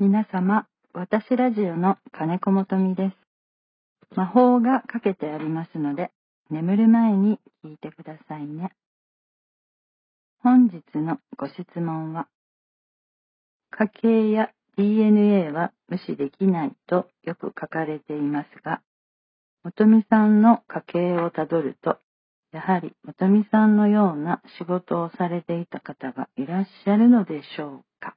皆様、私ラジオの金子もとみです。魔法がかけてありますので、眠る前に聞いてくださいね。本日のご質問は、家系や DNA は無視できないとよく書かれていますが、もとみさんの家系をたどると、やはりもとみさんのような仕事をされていた方がいらっしゃるのでしょうか。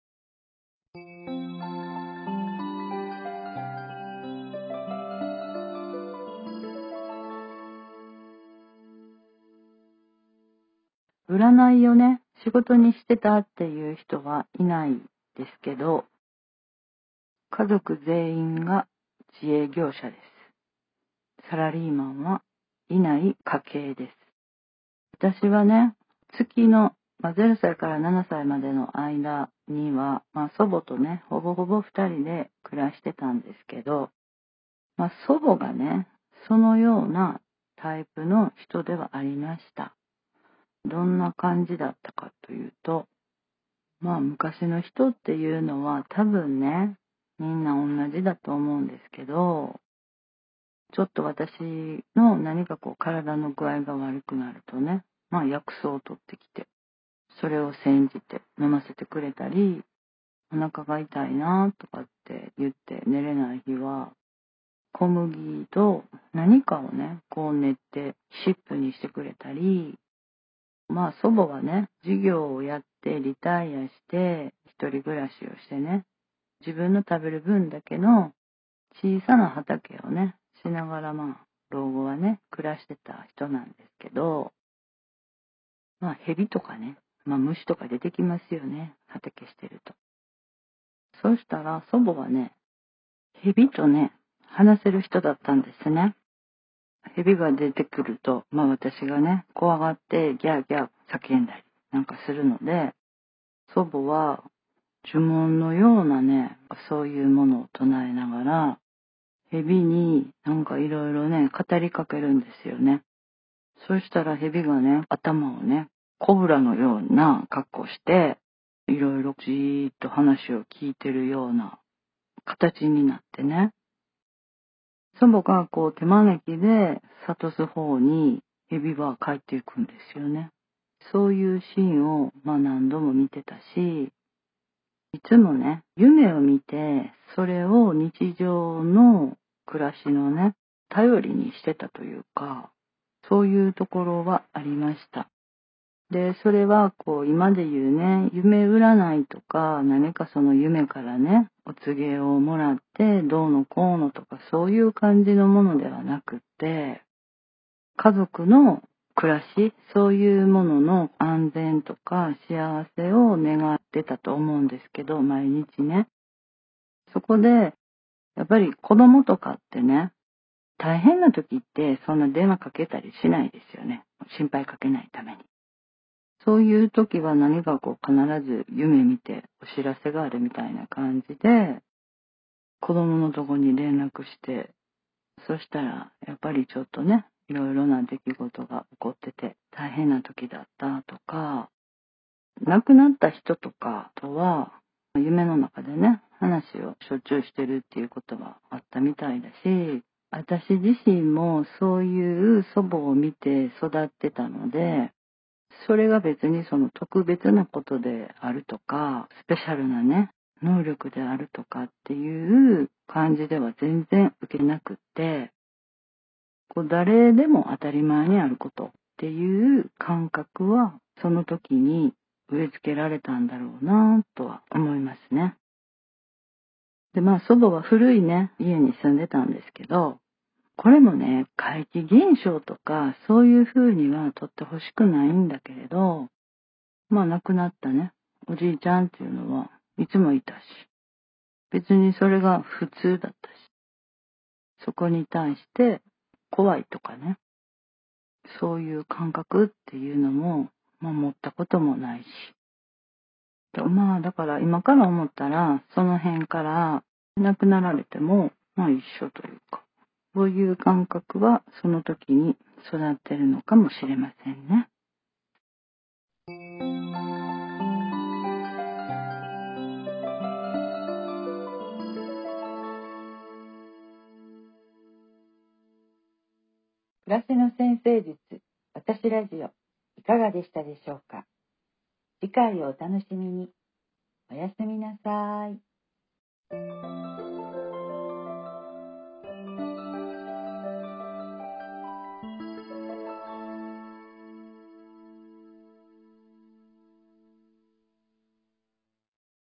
占いをね、仕事にしてたっていう人はいないですけど、家族全員が自営業者です。サラリーマンはいない家系です。私はね、月の、0歳から7歳までの間には、祖母とね、ほぼほぼ2人で暮らしてたんですけど、祖母がね、そのようなタイプの人ではありました。どんな感じだったかというと、昔の人っていうのは多分ね、みんな同じだと思うんですけど、ちょっと私の何か体の具合が悪くなるとね、薬草を取ってきて、それを煎じて飲ませてくれたり、お腹が痛いなとかって言って寝れない日は、小麦と何かをね、練ってシップにしてくれたり、祖母はね、事業をやってリタイアして、一人暮らしをしてね、自分の食べる分だけの小さな畑をね、しながら老後はね、暮らしてた人なんですけど、蛇とかね、虫とか出てきますよね、畑してると。そうしたら祖母はね、蛇とね、話せる人だったんですね。蛇が出てくると、私がね、怖がってギャーギャー叫んだりなんかするので、祖母は呪文のようなね、そういうものを唱えながら、蛇になんかいろいろね、語りかけるんですよね。そしたら蛇がね、頭をね、コブラのような格好して、いろいろじーっと話を聞いてるような形になってね、祖母が手招きで諭す方に蛇は帰っていくんですよね。そういうシーンを何度も見てたし、いつもね、夢を見て、それを日常の暮らしのね、頼りにしてたというか、そういうところはありました。で、それは今で言うね、夢占いとか、何かその夢からね、お告げをもらって、どうのこうのとか、そういう感じのものではなくって、家族の暮らし、そういうものの安全とか幸せを願ってたと思うんですけど、毎日ね。そこで、やっぱり子供とかってね、大変な時ってそんな電話かけたりしないですよね。心配かけないために。そういう時は何か必ず夢見てお知らせがあるみたいな感じで、子供のとこに連絡して、そしたらやっぱりちょっとね、いろいろな出来事が起こってて大変な時だったとか、亡くなった人とかとは夢の中でね、話をしょっちゅうしてるっていうことはあったみたいだし、私自身もそういう祖母を見て育ってたので、それが別にその特別なことであるとか、スペシャルなね、能力であるとかっていう感じでは全然受けなくって、誰でも当たり前にあることっていう感覚はその時に植え付けられたんだろうなとは思いますね。で、祖母は古いね、家に住んでたんですけど、これもね、怪奇現象とかそういう風にはとってほしくないんだけれど、亡くなったね、おじいちゃんっていうのはいつもいたし、別にそれが普通だったし、そこに対して怖いとかね、そういう感覚っていうのも、持ったこともないし。だから今から思ったら、その辺から亡くなられても、一緒というか、そういう感覚はその時に育ってるのかもしれませんね。 暮らしの先生術、私ラジオ、いかがでしたでしょうか。次回をお楽しみに。おやすみなさい。